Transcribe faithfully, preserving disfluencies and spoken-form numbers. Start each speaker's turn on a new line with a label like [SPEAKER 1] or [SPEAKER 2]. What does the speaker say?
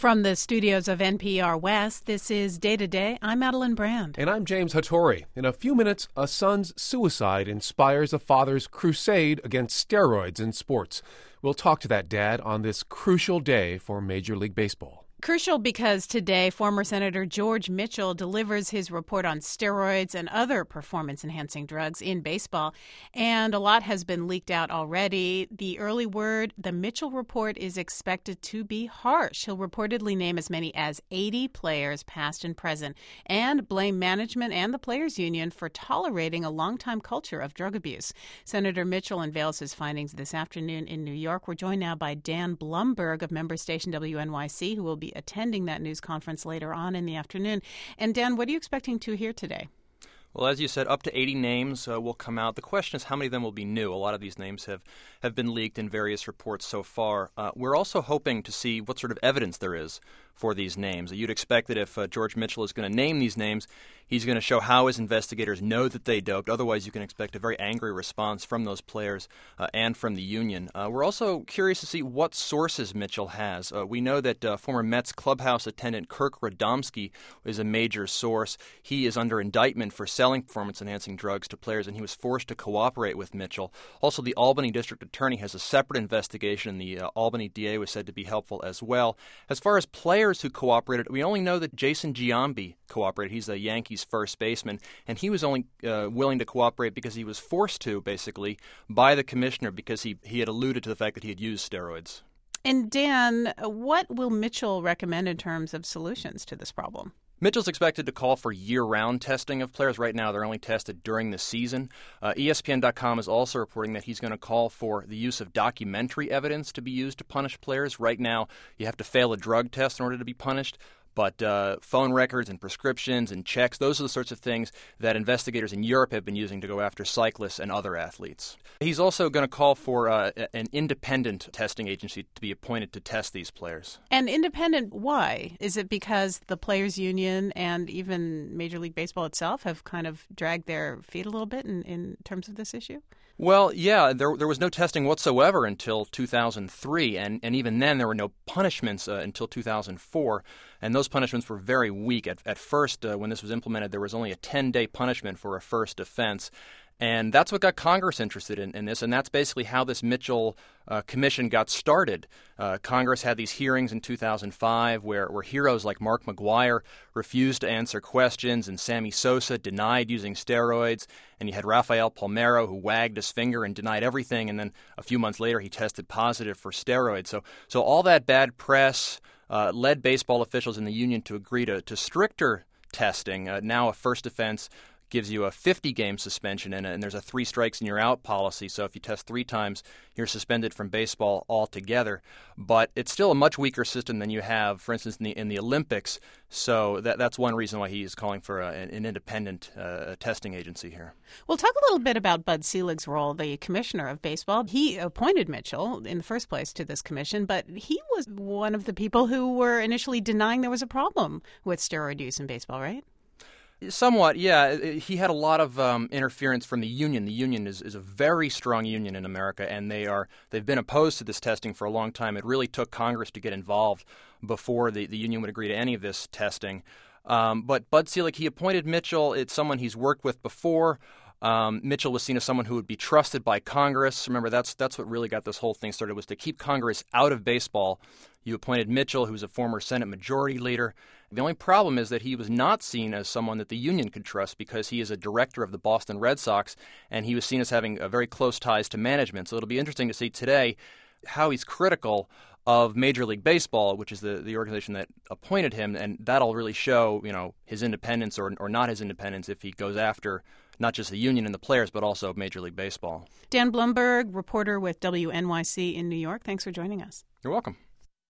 [SPEAKER 1] From the studios of N P R West, this is Day to Day. I'm Madeline Brand.
[SPEAKER 2] And I'm James Hattori. In a few minutes, a son's suicide inspires a father's crusade against steroids in sports. We'll talk to that dad on this crucial day for Major League Baseball.
[SPEAKER 1] Crucial because today, former Senator George Mitchell delivers his report on steroids and other performance-enhancing drugs in baseball. And a lot has been leaked out already. The early word, the Mitchell report is expected to be harsh. He'll reportedly name as many as eighty players, past and present, and blame management and the players' union for tolerating a longtime culture of drug abuse. Senator Mitchell unveils his findings this afternoon in New York. We're joined now by Dan Blumberg of member station W N Y C, who will be attending that news conference later on in the afternoon. And Dan, what are you expecting to hear today?
[SPEAKER 3] Well, as you said, up to eighty names uh, will come out. The question is how many of them will be new. A lot of these names have, have been leaked in various reports so far. Uh, we're also hoping to see what sort of evidence there is for these names. You'd expect that if uh, George Mitchell is going to name these names, he's going to show how his investigators know that they doped. Otherwise, you can expect a very angry response from those players uh, and from the union. Uh, we're also curious to see what sources Mitchell has. Uh, we know that uh, former Mets clubhouse attendant Kirk Radomski is a major source. He is under indictment for selling performance-enhancing drugs to players, and he was forced to cooperate with Mitchell. Also, the Albany District Attorney has a separate investigation. The uh, Albany D A was said to be helpful as well. As far as players who cooperated, we only know that Jason Giambi cooperated. He's a Yankees first baseman, and he was only uh, willing to cooperate because he was forced to, basically, by the commissioner because he, he had alluded to the fact that he had used steroids.
[SPEAKER 1] And Dan, what will Mitchell recommend in terms of solutions to this problem?
[SPEAKER 3] Mitchell's expected to call for year-round testing of players. Right now, they're only tested during the season. Uh, E S P N dot com is also reporting that he's going to call for the use of documentary evidence to be used to punish players. Right now, you have to fail a drug test in order to be punished. But uh, phone records and prescriptions and checks, those are the sorts of things that investigators in Europe have been using to go after cyclists and other athletes. He's also going to call for uh, an independent testing agency to be appointed to test these players.
[SPEAKER 1] And independent, why? Is it because the Players Union and even Major League Baseball itself have kind of dragged their feet a little bit in, in terms of this issue?
[SPEAKER 3] Well, yeah, there there was no testing whatsoever until two thousand three, and, and even then there were no punishments uh, until two thousand four, and those punishments were very weak. At, at first, uh, when this was implemented, there was only a ten-day punishment for a first offense. And that's what got Congress interested in, in this, and that's basically how this Mitchell uh, commission got started. Uh, Congress had these hearings in two thousand five where, where heroes like Mark McGwire refused to answer questions, and Sammy Sosa denied using steroids, and you had Rafael Palmeiro who wagged his finger and denied everything, and then a few months later he tested positive for steroids. So, so all that bad press uh, led baseball officials in the union to agree to, to stricter testing. Uh, now a first offense gives you a fifty-game suspension, and, and there's a three strikes and you're out policy. So if you test three times, you're suspended from baseball altogether. But it's still a much weaker system than you have, for instance, in the, in the Olympics. So that, that's one reason why he is calling for a, an independent uh, testing agency here.
[SPEAKER 1] Well, talk a little bit about Bud Selig's role, the commissioner of baseball. He appointed Mitchell in the first place to this commission, but he was one of the people who were initially denying there was a problem with steroid use in baseball, right?
[SPEAKER 3] Somewhat, yeah. He had a lot of um, interference from the union. The union is, is a very strong union in America, and they are they've been opposed to this testing for a long time. It really took Congress to get involved before the, the union would agree to any of this testing. Um, but Bud Selig, he appointed Mitchell. It's someone he's worked with before. Um, Mitchell was seen as someone who would be trusted by Congress. Remember, that's that's what really got this whole thing started, was to keep Congress out of baseball. You appointed Mitchell, who's a former Senate Majority Leader. The only problem is that he was not seen as someone that the union could trust because he is a director of the Boston Red Sox, and he was seen as having a very close ties to management. So it'll be interesting to see today how he's critical of Major League Baseball, which is the, the organization that appointed him, and that'll really show, you know, his independence or or not his independence if he goes after not just the union and the players, but also Major League Baseball.
[SPEAKER 1] Dan Blumberg, reporter with W N Y C in New York. Thanks for joining us.
[SPEAKER 3] You're welcome.